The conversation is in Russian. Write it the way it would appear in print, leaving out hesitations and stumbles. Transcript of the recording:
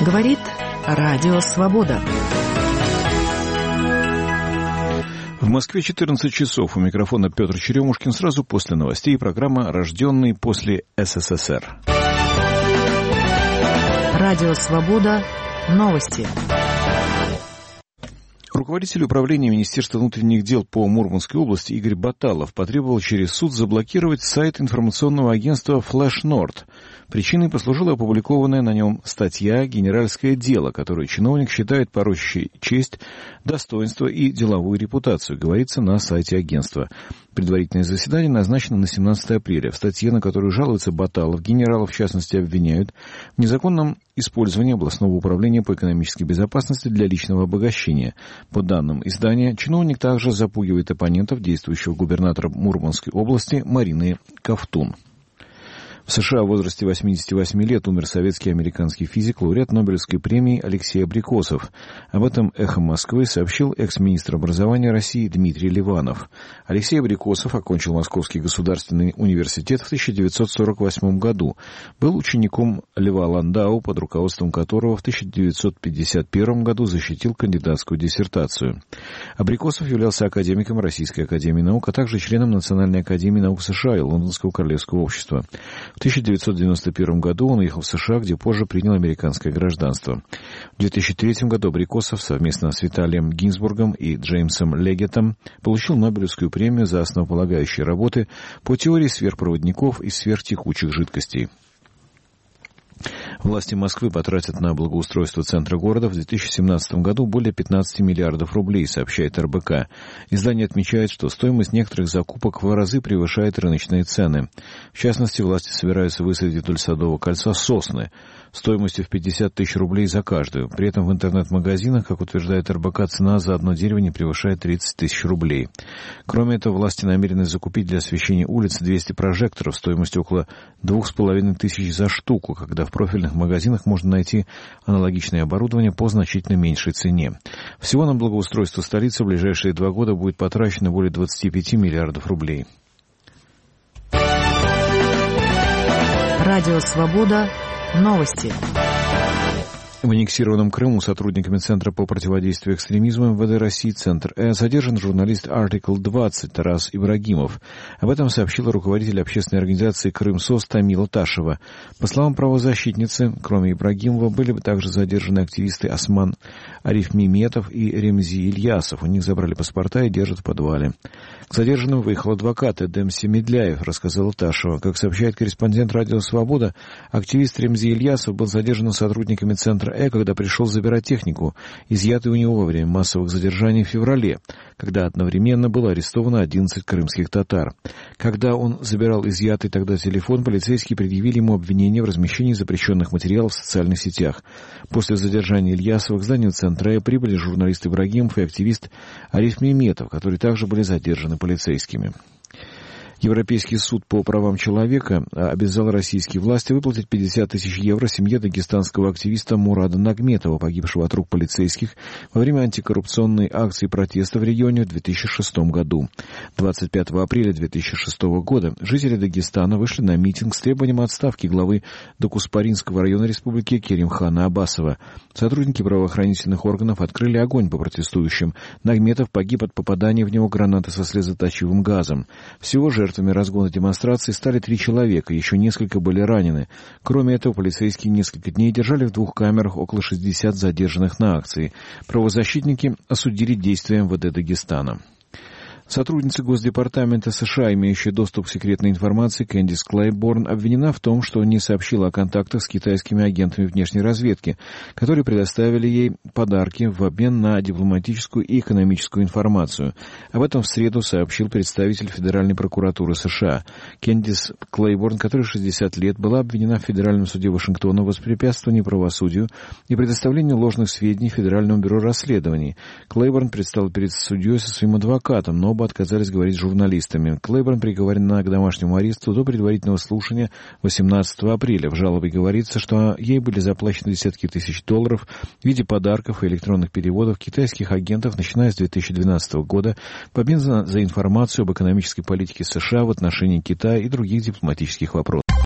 Говорит Радио Свобода. В Москве 14 часов. У микрофона Петр Черемушкин. Сразу после новостей программа «Рожденный после СССР». Радио Свобода. Новости. Руководитель управления Министерства внутренних дел по Мурманской области Игорь Баталов потребовал через суд заблокировать сайт информационного агентства Flash Nord. Причиной послужила опубликованная на нем статья «Генеральское дело», которую чиновник считает порочащей честь, достоинство и деловую репутацию, говорится на сайте агентства. Предварительное заседание назначено на 17 апреля. В статье, на которую жалуется Баталов, генералов в частности обвиняют в незаконном использовании областного управления по экономической безопасности для личного обогащения. По данным издания, чиновник также запугивает оппонентов действующего губернатора Мурманской области Марины Ковтун. В США в возрасте 88 лет умер советский и американский физик, лауреат Нобелевской премии Алексей Абрикосов. Об этом «Эхо Москвы» сообщил экс-министр образования России Дмитрий Ливанов. Алексей Абрикосов окончил Московский государственный университет в 1948 году. Был учеником Льва Ландау, под руководством которого в 1951 году защитил кандидатскую диссертацию. Абрикосов являлся академиком Российской академии наук, а также членом Национальной академии наук США и Лондонского королевского общества. В 1991 году он уехал в США, где позже принял американское гражданство. В 2003 году Абрикосов совместно с Виталием Гинзбургом и Джеймсом Легетом получил Нобелевскую премию за основополагающие работы по теории сверхпроводников и сверхтекучих жидкостей. Власти Москвы потратят на благоустройство центра города в 2017 году более 15 миллиардов рублей, сообщает РБК. Издание отмечает, что стоимость некоторых закупок в разы превышает рыночные цены. В частности, власти собираются высадить вдоль Садового кольца сосны стоимостью в 50 тысяч рублей за каждую. При этом в интернет-магазинах, как утверждает РБК, цена за одно дерево не превышает 30 тысяч рублей. Кроме этого, власти намерены закупить для освещения улиц 200 прожекторов стоимостью около 2500 за штуку, когда в профильных магазинах можно найти аналогичное оборудование по значительно меньшей цене. Всего на благоустройство столицы в ближайшие 2 года будет потрачено более 25 миллиардов рублей. Радио Свобода. Новости. В аннексированном Крыму сотрудниками Центра по противодействию экстремизму МВД России «Центр Э» задержан журналист Article 20 Тарас Ибрагимов. Об этом сообщила руководитель общественной организации «Крымсос» Тамила Ташева. По словам правозащитницы, кроме Ибрагимова были также задержаны активисты Осман Арифмеметов и Ремзи Ильясов. У них забрали паспорта и держат в подвале. К задержанным выехал адвокат Эдем Семедляев, рассказала Ташева. Как сообщает корреспондент «Радио Свобода», активист Ремзи Ильясов был задержан сотрудниками Центра Э, когда пришел забирать технику, изъятую у него во время массовых задержаний в феврале, когда одновременно было арестовано 11 крымских татар. Когда он забирал изъятый тогда телефон, полицейские предъявили ему обвинение в размещении запрещенных материалов в социальных сетях. После задержания Ильясова к зданию Центра Э прибыли журналист Ибрагимов и активист Ариф Меметов, которые также были задержаны полицейскими. Европейский суд по правам человека обязал российские власти выплатить 50 тысяч евро семье дагестанского активиста Мурада Нагметова, погибшего от рук полицейских во время антикоррупционной акции протеста в регионе в 2006 году. 25 апреля 2006 года жители Дагестана вышли на митинг с требованием отставки главы Докуспаринского района республики Керимхана Абасова. Сотрудники правоохранительных органов открыли огонь по протестующим. Нагметов погиб от попадания в него гранаты со слезоточивым газом. Всего жертвами разгона демонстрации стали 3 человека, еще несколько были ранены. Кроме этого, полицейские несколько дней держали в 2 камерах около 60 задержанных на акции. Правозащитники осудили действия МВД Дагестана. Сотрудница Госдепартамента США, имеющая доступ к секретной информации, Кэндис Клейборн, обвинена в том, что не сообщила о контактах с китайскими агентами внешней разведки, которые предоставили ей подарки в обмен на дипломатическую и экономическую информацию. Об этом в среду сообщил представитель Федеральной прокуратуры США. Кэндис Клейборн, которой 60 лет, была обвинена в Федеральном суде Вашингтона в воспрепятствовании правосудию и предоставлении ложных сведений Федеральному бюро расследований. Клейборн предстала перед судьей со своим адвокатом, но оба отказались говорить с журналистами. Клейборн приговорена к домашнему аресту до предварительного слушания 18 апреля. В жалобе говорится, что ей были заплачены десятки тысяч долларов в виде подарков и электронных переводов китайских агентов, начиная с 2012 года, в обмен за информацию об экономической политике США в отношении Китая и других дипломатических вопросов.